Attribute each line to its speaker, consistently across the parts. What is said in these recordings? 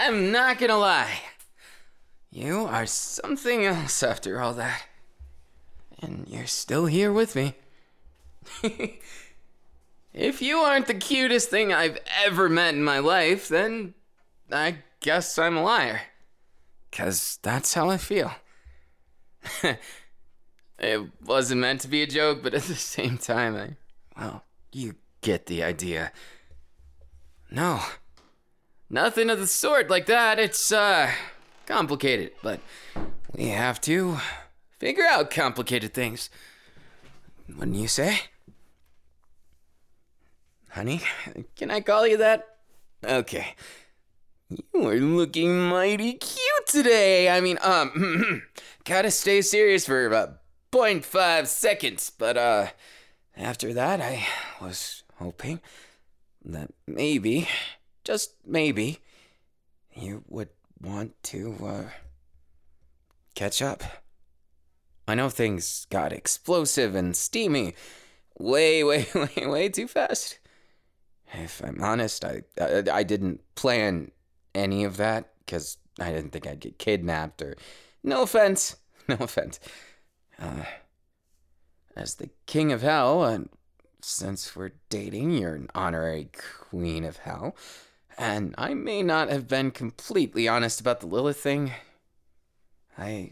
Speaker 1: I'm not gonna lie. You are something else after all that. And you're still here with me. If you aren't the cutest thing I've ever met in my life, then I guess I'm a liar. 'Cause that's how I feel. It wasn't meant to be a joke, but at the same time, well, you get the idea. No, nothing of the sort like that. It's, complicated, but we have to figure out complicated things. Wouldn't you say? Honey, can I call you that? Okay. You are looking mighty cute today. I mean, gotta stay serious for about 0.5 seconds, but, after that, I was hoping that maybe, just maybe, you would want to, catch up. I know things got explosive and steamy way too fast. If I'm honest, I didn't plan any of that because I didn't think I'd get kidnapped or... No offense. As the king of hell, and since we're dating, you're an honorary queen of hell, and I may not have been completely honest about the Lilith thing. I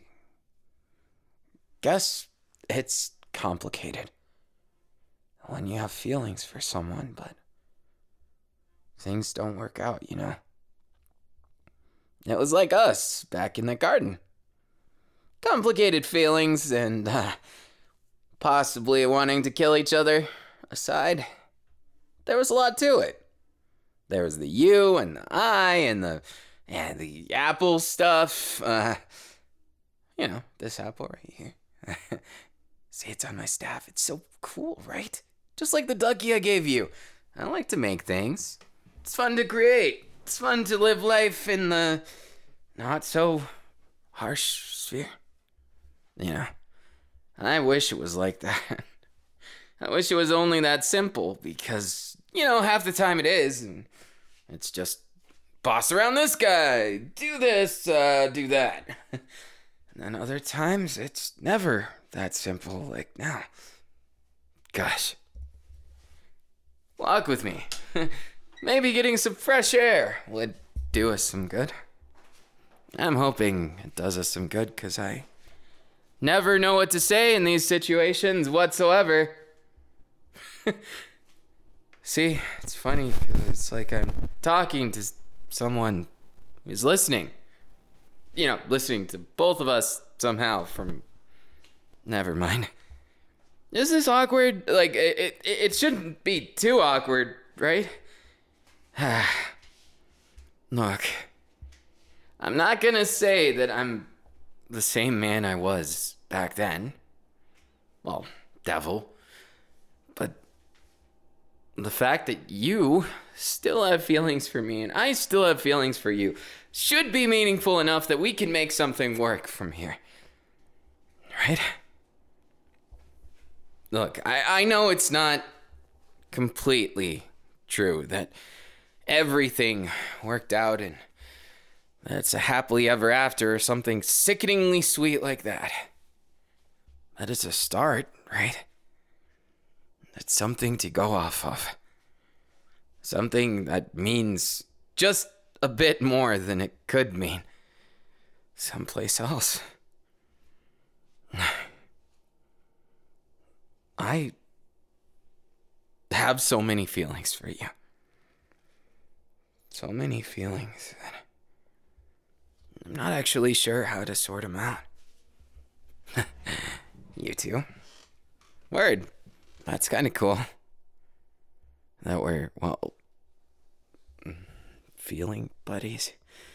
Speaker 1: guess it's complicated when you have feelings for someone, but things don't work out, you know? It was like us back in the garden. Complicated feelings and possibly wanting to kill each other aside. There was a lot to it. There was the you and the I and the apple stuff. You know, this apple right here. See, it's on my staff. It's so cool, right? Just like the ducky I gave you. I like to make things. It's fun to create. It's fun to live life in the not so harsh sphere. You know, I wish it was like that. I wish it was only that simple because, you know, half the time it is, and it's just boss around this guy, do this, do that. And then other times it's never that simple, like now. Gosh. Walk with me. Maybe getting some fresh air would do us some good. I'm hoping it does us some good because I never know what to say in these situations whatsoever. See, it's funny. It's like I'm talking to someone who's listening. You know, listening to both of us somehow from... Never mind. Is this awkward? Like, it shouldn't be too awkward, right? Look, I'm not gonna say that I'm the same man I was back then. Well, devil. But the fact that you still have feelings for me and I still have feelings for you should be meaningful enough that we can make something work from here. Right? Look, I know it's not completely true that everything worked out and that it's a happily ever after or something sickeningly sweet like that. That is a start, right? It's something to go off of. Something that means just a bit more than it could mean someplace else. I have so many feelings for you. So many feelings that I'm not actually sure how to sort them out. You too? Word. That's kind of cool. That we're, well, feeling buddies.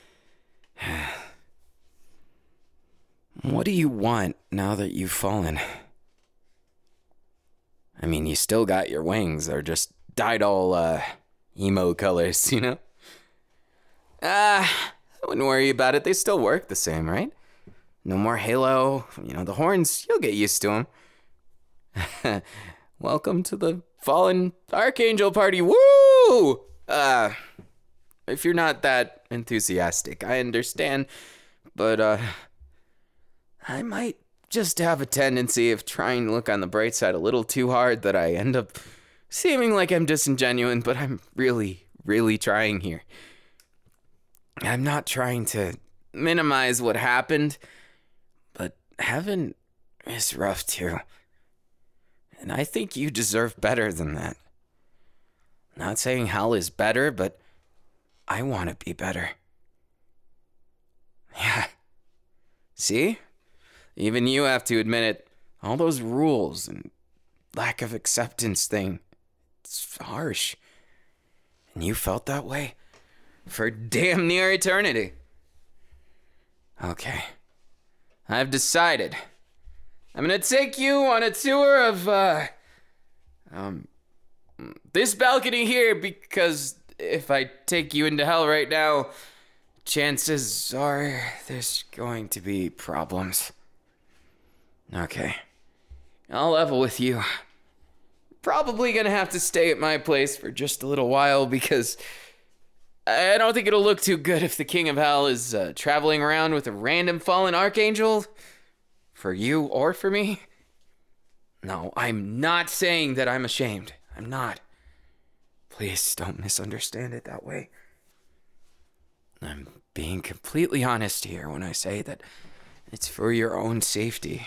Speaker 1: What do you want now that you've fallen? I mean, you still got your wings. They're just dyed all, emo colors, you know? I wouldn't worry about it. They still work the same, right? No more halo. You know, the horns, you'll get used to them. Welcome to the Fallen Archangel party. Woo! If you're not that enthusiastic. I understand, but I might just have a tendency of trying to look on the bright side a little too hard that I end up seeming like I'm disingenuous, but I'm really, really trying here. I'm not trying to minimize what happened, but heaven is rough too. And I think you deserve better than that. Not saying hell is better, but I want to be better. Yeah. See? Even you have to admit it. All those rules and lack of acceptance thing, it's harsh. And you felt that way for damn near eternity. Okay. I've decided. I'm gonna take you on a tour of, this balcony here, because if I take you into hell right now, chances are there's going to be problems. Okay. I'll level with you. Probably gonna have to stay at my place for just a little while because I don't think it'll look too good if the King of Hell is traveling around with a random fallen archangel. For you or for me. No, I'm not saying that I'm ashamed. I'm not. Please don't misunderstand it that way. I'm being completely honest here when I say that it's for your own safety.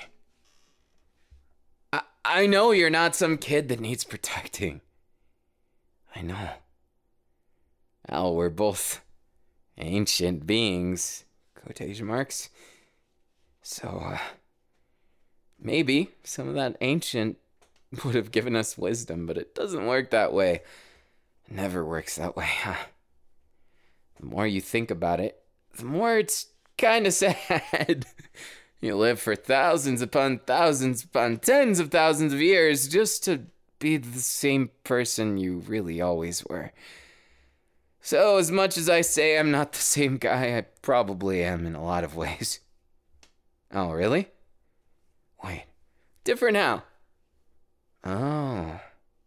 Speaker 1: I know you're not some kid that needs protecting. I know. Well, we're both ancient beings, quotation marks. So, maybe some of that ancient would have given us wisdom, but it doesn't work that way. It never works that way, huh? The more you think about it, the more it's kind of sad. You live for thousands upon tens of thousands of years just to be the same person you really always were. So as much as I say I'm not the same guy, I probably am in a lot of ways. Oh, really? Wait, different how? Oh.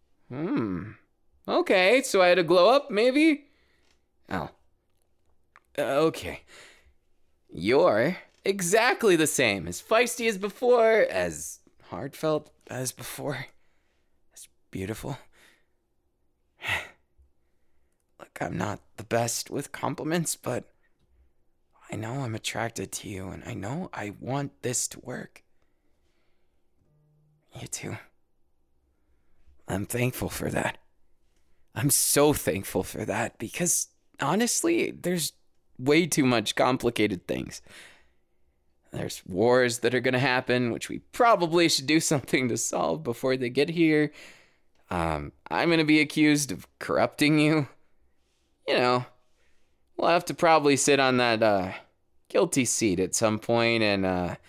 Speaker 1: Okay, so I had to glow up, maybe? Oh. Okay. You're exactly the same, as feisty as before, as heartfelt as before, as beautiful. Look, I'm not the best with compliments, but I know I'm attracted to you, and I know I want this to work. You too. I'm thankful for that. I'm so thankful for that, because honestly, there's way too much complicated things. There's wars that are going to happen, which we probably should do something to solve before they get here. I'm going to be accused of corrupting you. You know, we'll have to probably sit on that guilty seat at some point and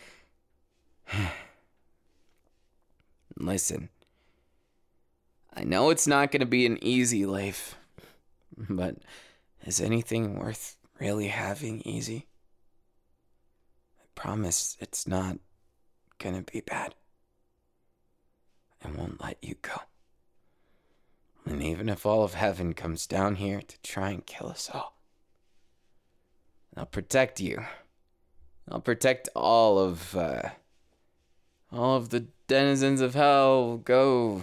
Speaker 1: listen. I know it's not going to be an easy life, but is anything worth really having easy? I promise it's not going to be bad. I won't let you go. And even if all of heaven comes down here to try and kill us all, I'll protect you. I'll protect all of the denizens of hell. Go.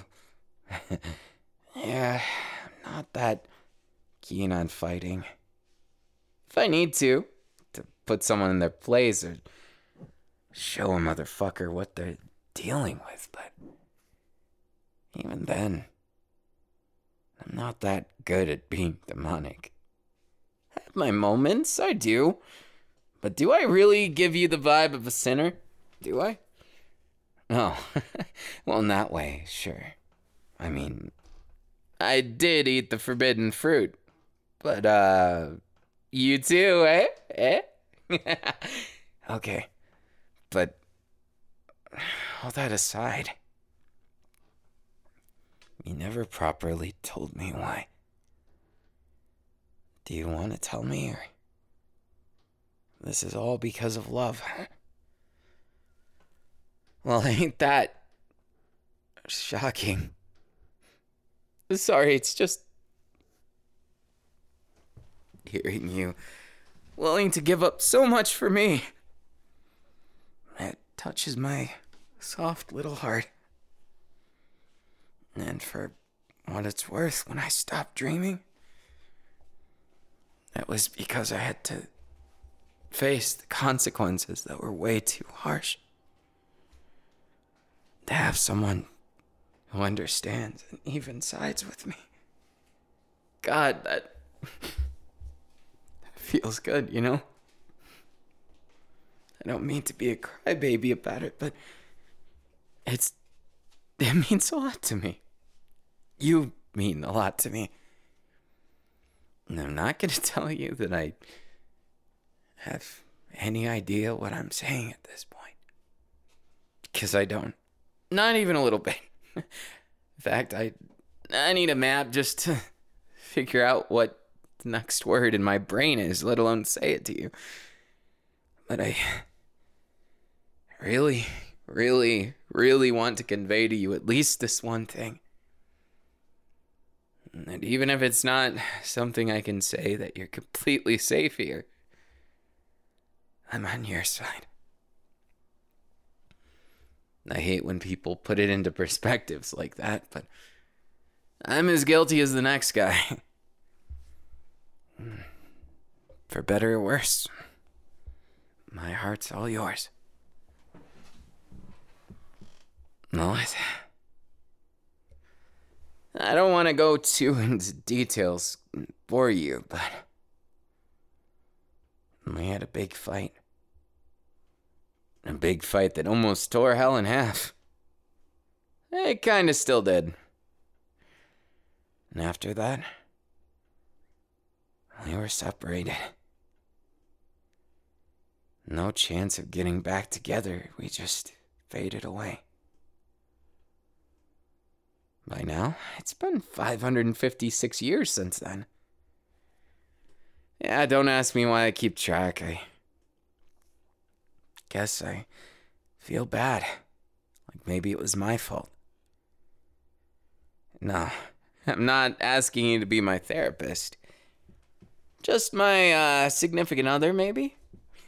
Speaker 1: Yeah, I'm not that keen on fighting. If I need to put someone in their place or show a motherfucker what they're dealing with, but even then, I'm not that good at being demonic. I have my moments, I do. But do I really give you the vibe of a sinner? Do I? Oh, well, in that way, sure. I mean, I did eat the forbidden fruit. But, you too, eh? Eh? Okay. But, all that aside, you never properly told me why. Do you want to tell me, or this is all because of love? Well, ain't that shocking? Sorry, it's just hearing you willing to give up so much for me. It touches my soft little heart. And for what it's worth, when I stopped dreaming, it was because I had to face the consequences that were way too harsh. To have someone who understands and even sides with me. God, that feels good, you know? I don't mean to be a crybaby about it, but it means a lot to me. You mean a lot to me. And I'm not going to tell you that I have any idea what I'm saying at this point. Because I don't. Not even a little bit. In fact, I need a map just to figure out what the next word in my brain is, let alone say it to you. But I really, really, really want to convey to you at least this one thing. And even if it's not something I can say that you're completely safe here, I'm on your side. I hate when people put it into perspectives like that, but I'm as guilty as the next guy. For better or worse, my heart's all yours. Lilith, I don't want to go too into details for you, but we had a big fight. A big fight that almost tore hell in half. It kinda still did. And after that, we were separated. No chance of getting back together. We just faded away. By now, it's been 556 years since then. Yeah, don't ask me why I keep track. I guess I feel bad. Like maybe it was my fault. No, I'm not asking you to be my therapist. Just my significant other, maybe?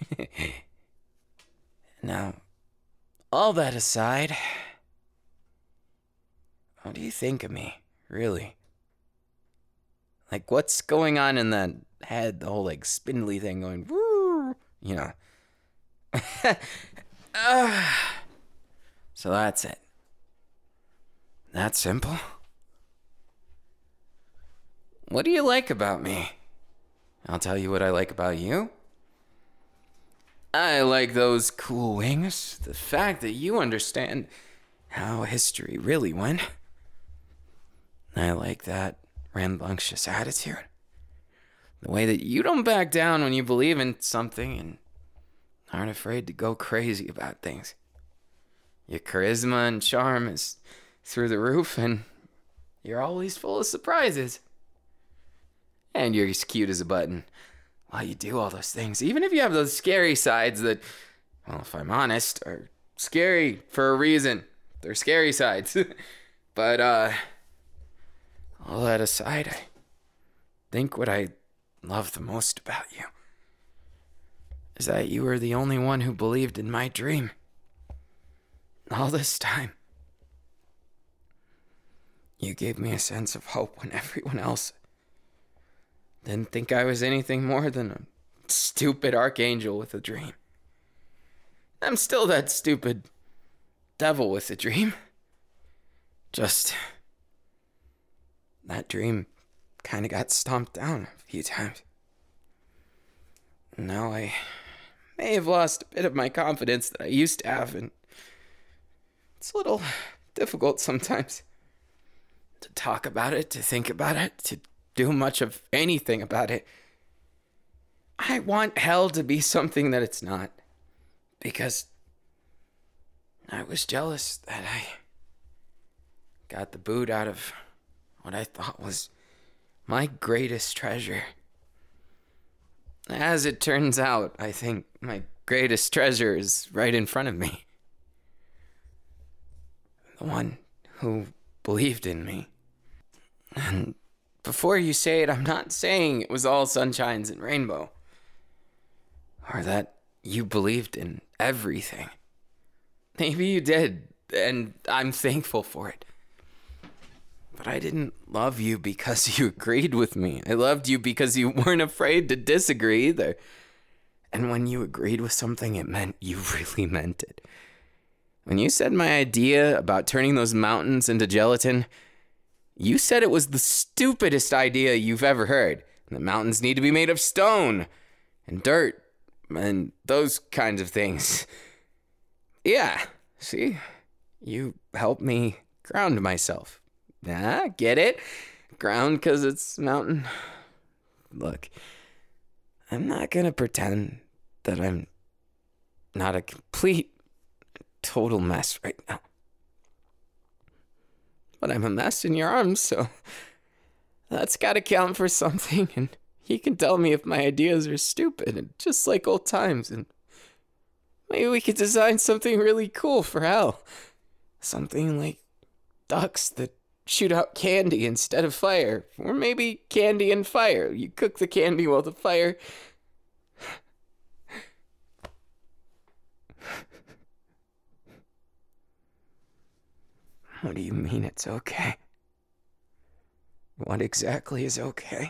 Speaker 1: Now, all that aside, what do you think of me, really? Like, what's going on in that head, the whole, like, spindly thing going, woo, you know? So that's it. That simple? What do you like about me? I'll tell you what I like about you. I like those cool wings. The fact that you understand how history really went. I like that rambunctious attitude. The way that you don't back down when you believe in something and aren't afraid to go crazy about things. Your charisma and charm is through the roof, and you're always full of surprises. And you're as cute as a button while you do all those things. Even if you have those scary sides that, well, if I'm honest, are scary for a reason. They're scary sides. But, all that aside, I think what I love the most about you is that you were the only one who believed in my dream. All this time. You gave me a sense of hope when everyone else didn't think I was anything more than a stupid archangel with a dream. I'm still that stupid devil with a dream. Just that dream kind of got stomped down a few times. Now I may have lost a bit of my confidence that I used to have, and it's a little difficult sometimes to talk about it, to think about it, to do much of anything about it. I want hell to be something that it's not, because I was jealous that I got the boot out of what I thought was my greatest treasure. As it turns out, I think my greatest treasure is right in front of me. The one who believed in me. And before you say it, I'm not saying it was all sunshines and rainbow. or that you believed in everything. Maybe you did, and I'm thankful for it. But I didn't love you because you agreed with me. I loved you because you weren't afraid to disagree either. And when you agreed with something, it meant you really meant it. When you said my idea about turning those mountains into gelatin, you said it was the stupidest idea you've ever heard. The mountains need to be made of stone and dirt and those kinds of things. Yeah, see? You helped me ground myself. Ah, get it? Ground because it's mountain. Look, I'm not gonna pretend that I'm not a complete, total mess right now. But I'm a mess in your arms, so that's gotta count for something, and you can tell me if my ideas are stupid, and just like old times, and maybe we could design something really cool for Hal. Something like ducks that shoot out candy instead of fire. Or maybe candy and fire. You cook the candy while the fire... What do you mean it's okay? What exactly is okay?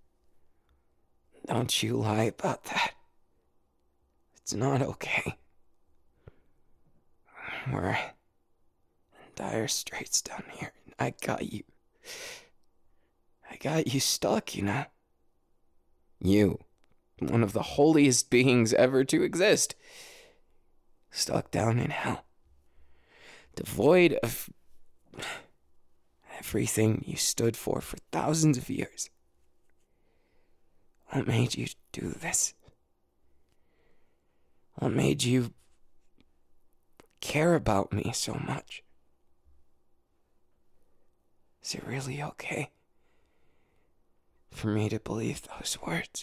Speaker 1: Don't you lie about that. It's not okay. We're in dire straits down here. I got you stuck, you know. You, one of the holiest beings ever to exist, stuck down in hell, devoid of everything you stood for thousands of years. What made you do this? What made you care about me so much? Is it really okay for me to believe those words?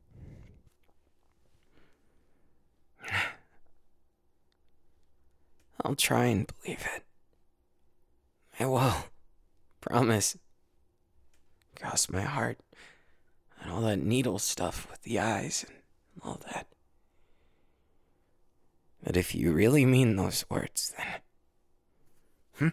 Speaker 1: I'll try and believe it. I will. Promise. Cross my heart. And all that needle stuff with the eyes and all that. But if you really mean those words, then...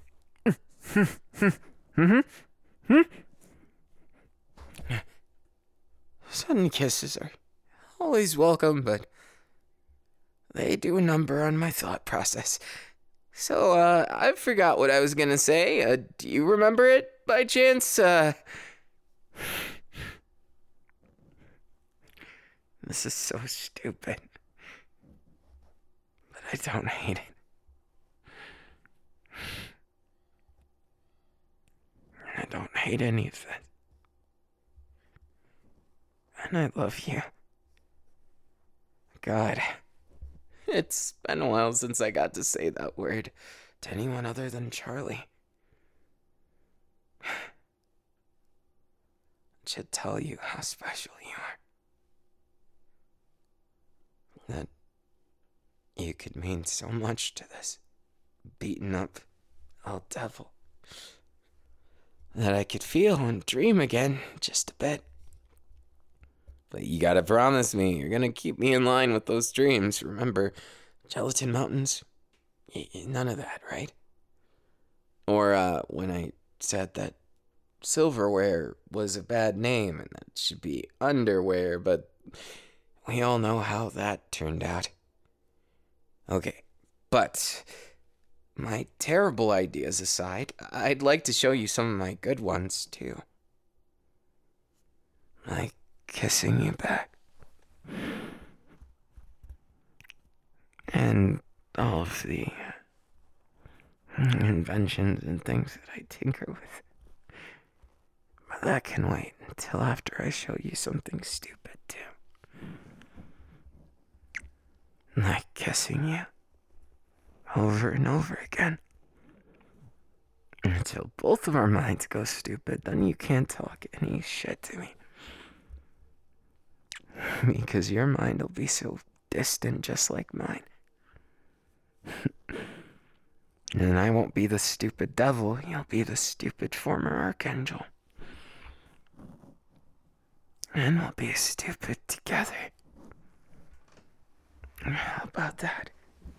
Speaker 1: Sudden kisses are always welcome, but they do a number on my thought process. So, I forgot what I was gonna say. Do you remember it by chance? This is so stupid. But I don't hate it. I don't hate any of it. And I love you. God, it's been a while since I got to say that word to anyone other than Charlie. I should tell you how special you are. That you could mean so much to this beaten up old devil. That I could feel and dream again just a bit. But you gotta promise me you're gonna keep me in line with those dreams. Remember, Gelatin Mountains? None of that, right? Or when I said that silverware was a bad name and that it should be underwear, but we all know how that turned out. Okay, but my terrible ideas aside, I'd like to show you some of my good ones, too. Like kissing you back. And all of the inventions and things that I tinker with. But that can wait until after I show you something stupid, too. Like kissing you over and over again. Until both of our minds go stupid, then you can't talk any shit to me. Because your mind will be so distant just like mine. And I won't be the stupid devil, you'll be the stupid former archangel. And we'll be stupid together. How about that?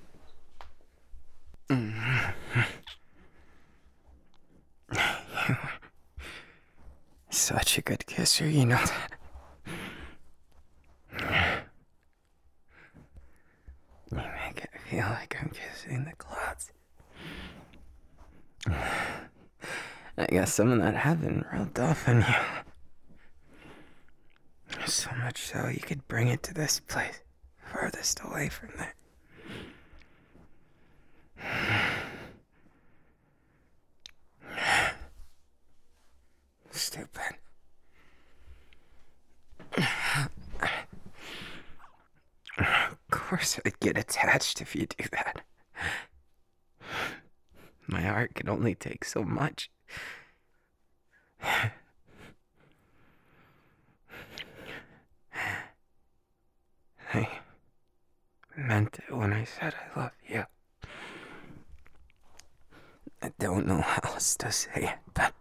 Speaker 1: Such a good kisser, you know that. You make it feel like I'm kissing the clouds. I guess some of that heaven rubbed off on you. So much so you could bring it to this place, farthest away from there. Stupid. Of course I'd get attached if you do that. My heart can only take so much. I meant it when I said I love you. I don't know how else to say it, but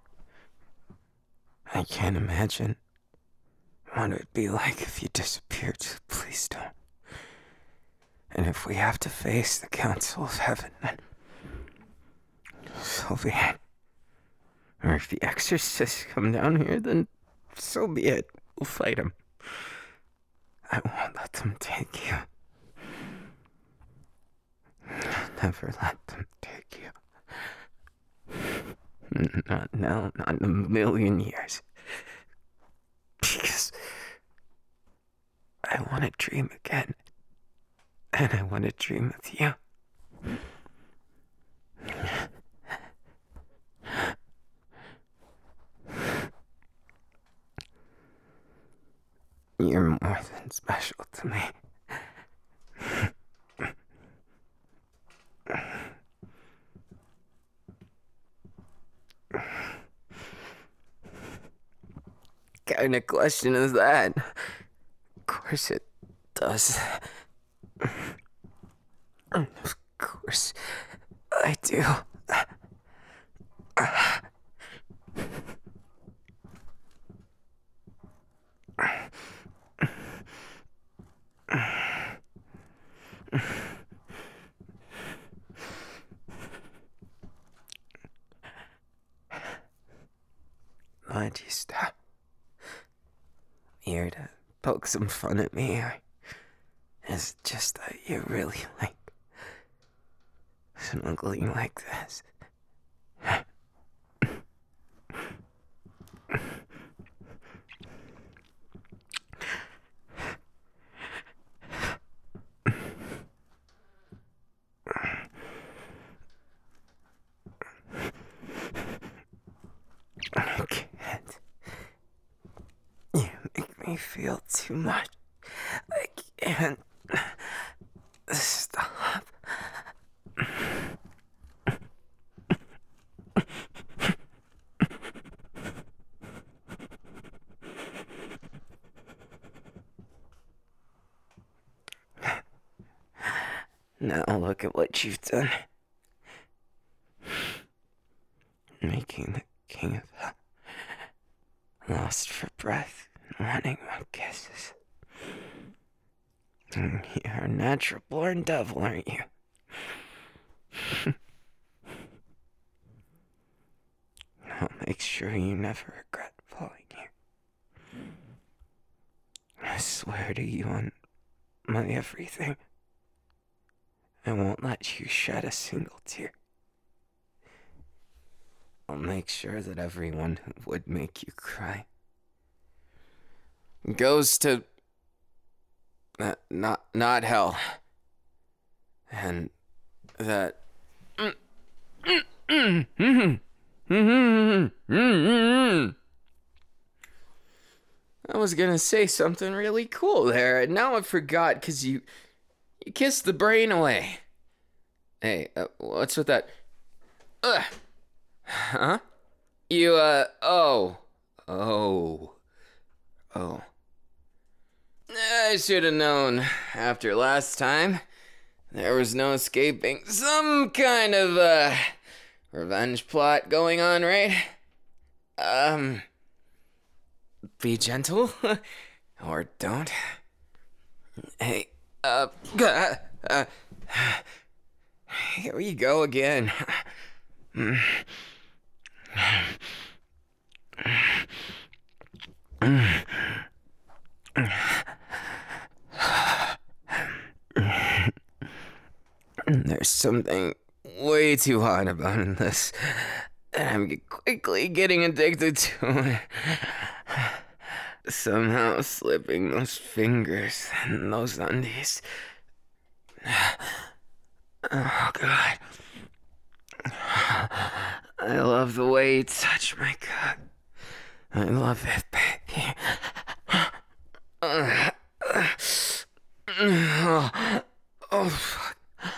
Speaker 1: I can't imagine what it would be like if you disappeared, so please don't. And if we have to face the council of heaven, then so be it. Or if the exorcists come down here, then so be it. We'll fight them. I won't let them take you. I'll never let them take you. Not now, not in a million years. Because I want to dream again. And I want to dream with you. You're more than special to me. Kind of question is that? Of course it does. Of course I do. Why'd you stop? Here to poke some fun at me, or is it just that you really like snuggling like this? I can't. You make me feel too much. I can't stop. Now look at what you've done. Making the king of hell lost for breath and wanting more kisses. You're a natural born devil, aren't you? I'll make sure you never regret falling here. I swear to you on my everything, I won't let you shed a single tear. I'll make sure that everyone who would make you cry goes to not hell, and that I was gonna say something really cool there, and now I forgot because you kissed the brain away. Hey, what's with that? Huh? You, oh. I should have known after last time. There was no escaping some kind of, revenge plot going on, right? Be gentle. Or don't. Hey, Uh, uh, Here we go again. There's something way too hot about this, and I'm quickly getting addicted to it. Somehow slipping those fingers and those undies. Oh, God. I love the way you touch my cock. I love it, baby. Oh, fuck.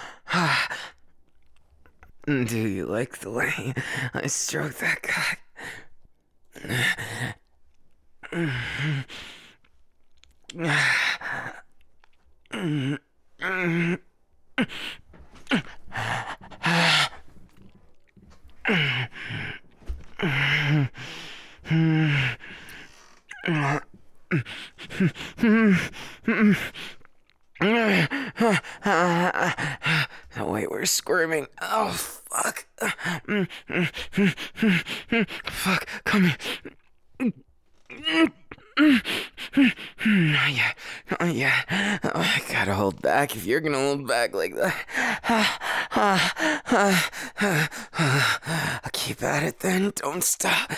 Speaker 1: Do you like the way I stroke that cock? Oh, wait, we're squirming. Oh, fuck. Fuck, come here. Not yet. Not yet. Oh, I gotta hold back if you're gonna hold back like that. I'll keep at it then. Don't stop.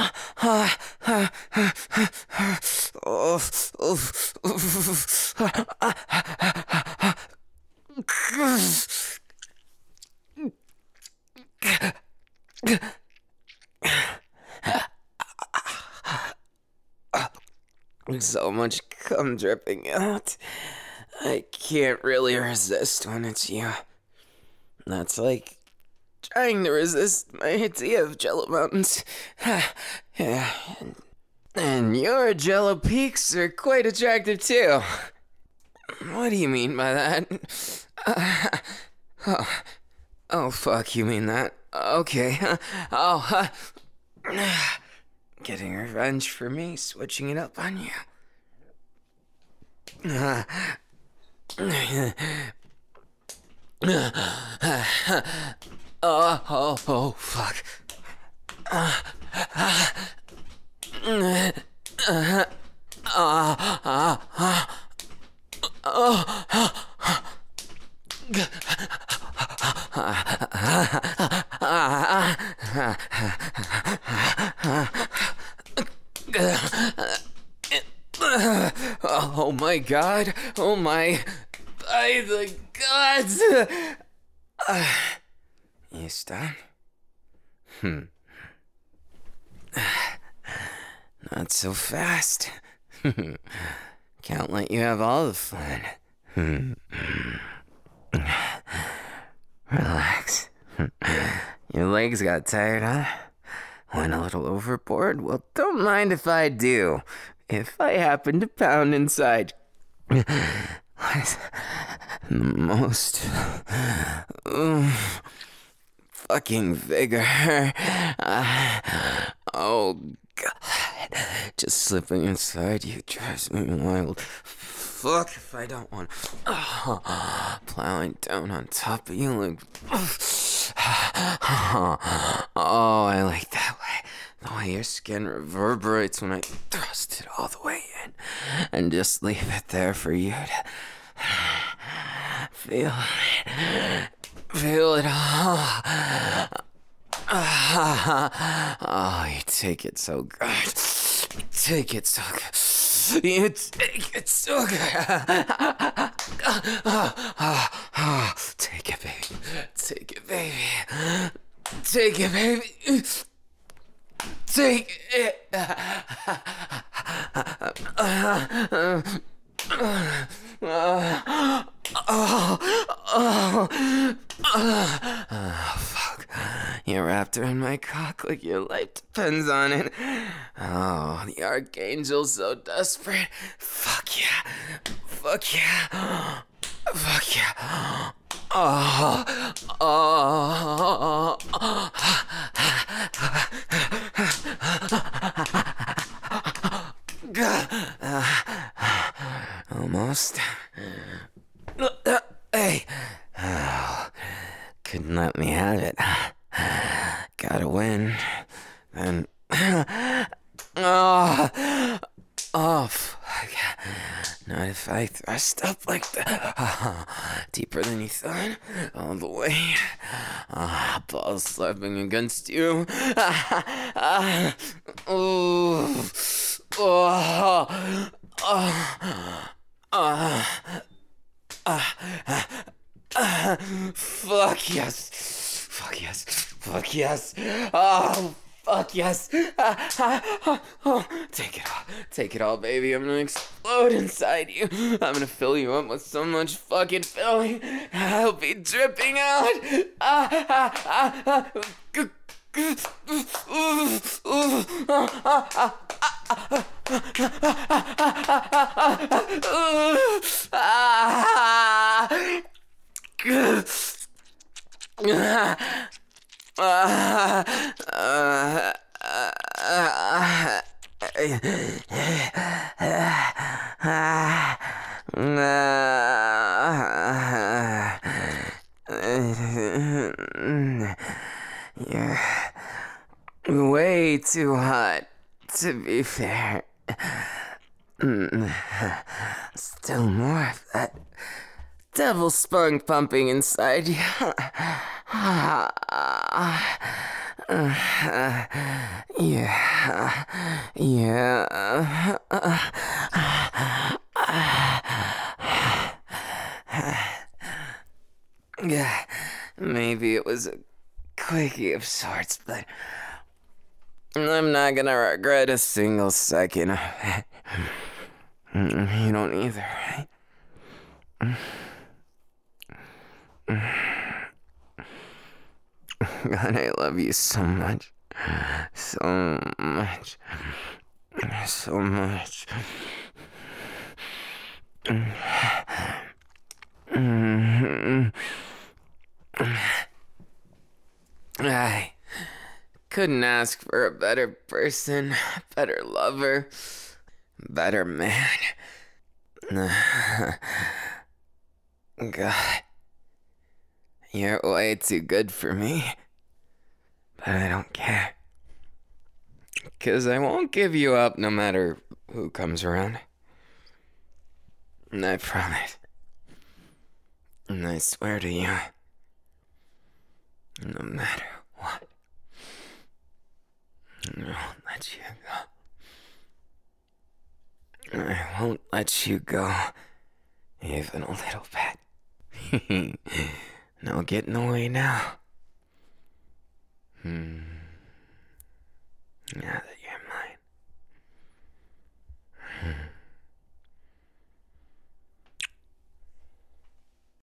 Speaker 1: So much cum dripping out. I can't really resist when it's you. That's like trying to resist my idea of Jello mountains. Yeah, and your Jello peaks are quite attractive too. What do you mean by that? Oh, fuck, you mean that? Okay. Getting revenge for me, switching it up on you. Oh, fuck. Oh my God. Oh my. By the gods. You stop? Not so fast. Can't let you have all the fun. Relax. Your legs got tired, huh? Went a little overboard? Well, don't mind if I do. If I happen to pound inside. With the most fucking vigor. Oh, God. Just slipping inside you drives me wild. Fuck if I don't want plowing down on top of you like... Oh, I like that way. The way your skin reverberates when I thrust it all the way in. And just leave it there for you to feel it. Feel it all. Oh, you take it so good. You take it so good. You take it so good. Take it, baby. Take it, baby. Take it, baby. Take it. Oh, fuck. You wrapped around my cock like your life depends on it. Oh, the Archangel's so desperate. Fuck yeah. Fuck yeah. Fuck yeah. Oh, oh, Almost. Let me have it. Gotta win. Then. Oh, fuck. Not if I thrust up like that. Deeper than you thought. All the way. Balls slapping against you. Fuck yes. Fuck yes. Fuck yes. Oh, fuck yes. Take it all. Take it all, baby. I'm gonna explode inside you. I'm gonna fill you up with so much fucking filling. I'll be dripping out. You're way too hot, to be fair. Still more of that devil spunk pumping inside you. Yeah, maybe it was a quickie of sorts, but I'm not gonna regret a single second of it. You don't either, right? God, I love you so much. So much. So much. I couldn't ask for a better person, better lover, better man. God, you're way too good for me, but I don't care. 'Cause I won't give you up no matter who comes around. And I promise. And I swear to you, no matter what, I won't let you go. I won't let you go, even a little bit. No getting away now.